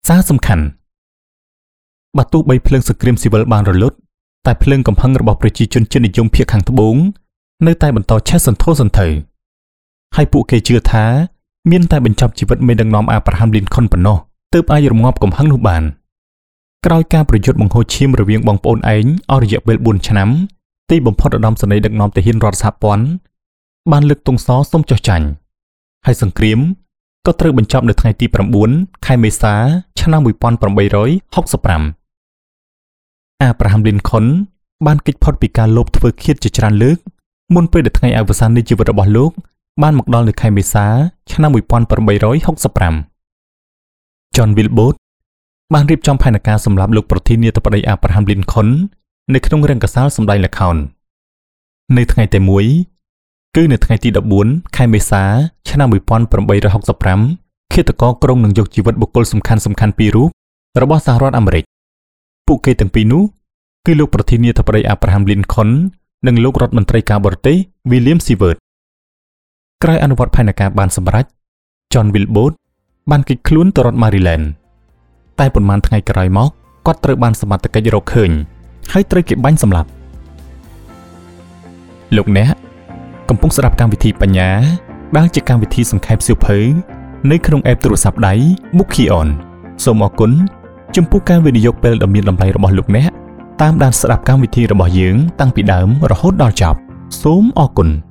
សារសំខាន់បើទោះបីភ្លើងសង្គ្រាមស៊ីវិលបានរលត់តែភ្លើងកំហឹងរបស់ប្រជាជនជាតិនិយមភាគខាងត្បូងនៅតែបន្តឆេះសន្ធោសន្ធៅហើយពួកគេជឿថាមានតែបញ្ចប់ជីវិតមេដឹកនាំអាប់រ៉ាហាំលីនខុនប៉ុណ្ណោះទើបអាចរងាប់កំហឹងនោះបានក្រោយការប្រយុទ្ធបង្ហូរឈាមរវាងបងប្អូនឯងអស់រយៈពេល4ឆ្នាំទីបំផុតឧត្តមសេនីយ៍ដឹកនាំទាហានរដ្ឋសហព័ន្ធបានលើកទង់សសូមចុះចាញ់ហើយសង្គ្រាមក៏ត្រូវបញ្ចប់នៅថ្ងៃទី9ខែមេសាឆ្នាំ1865អាប់រ៉ាហាំលីនខុនបានគេចផុតពីការលបធ្វើឃាតជាច្រើនលើកមុនពេលដែលថ្ងៃអវសាននៃជីវិតរបស់លោកបានមកដល់នៅខែមេសាឆ្នាំ1865 John Wilbot បានរៀបចំផែនការសម្រាប់លោកប្រធានាធិបតីអាប់រ៉ាហាំលីនខុននៅក្នុងរង្គសាលសម្ដែងល្ខោននៅថ្ងៃតែមួយគឺនៅថ្ងៃទី14ខែមេសាឆ្នាំ1865ឃាតករក្រុងនឹងយកជីវិតបុគ្គលសំខាន់ពីររូបរបស់សហរដ្ឋអាមេរិកពួកគេទាំងពីរនោះគឺលោកប្រធានាធិបតីអាប់រ៉ាហាំលីនខុននិងលោករដ្ឋមន្ត្រីការបរទេស William Seward ក្រោយអនុវត្តផែនការបានសម្រេច John Wilbot បានគេចខ្លួនទៅរដ្ឋ Maryland តែប៉ុន្មានថ្ងៃក្រោយមកគាត់ត្រូវបានសមត្ថកិច្ចរកឃើញហើយត្រូវគេបាញ់សម្លាប់លោកអ្នកកំពុងស្ដាប់កម្មវិធីបញ្ញាដែលជាកម្មវិធីសង្ខេបសៀវភៅនៅក្នុងអេបទូរស័ព្ទដៃ Bookion សូមអរគុណចំពោះការវិនិយោគពេលដ៏មានតម្លៃរបស់លោកអ្នកតាមដានស្ដាប់កម្មវិធីរបស់យើងតាំងពីដើមរហូតដល់ចប់សូមអរគុណ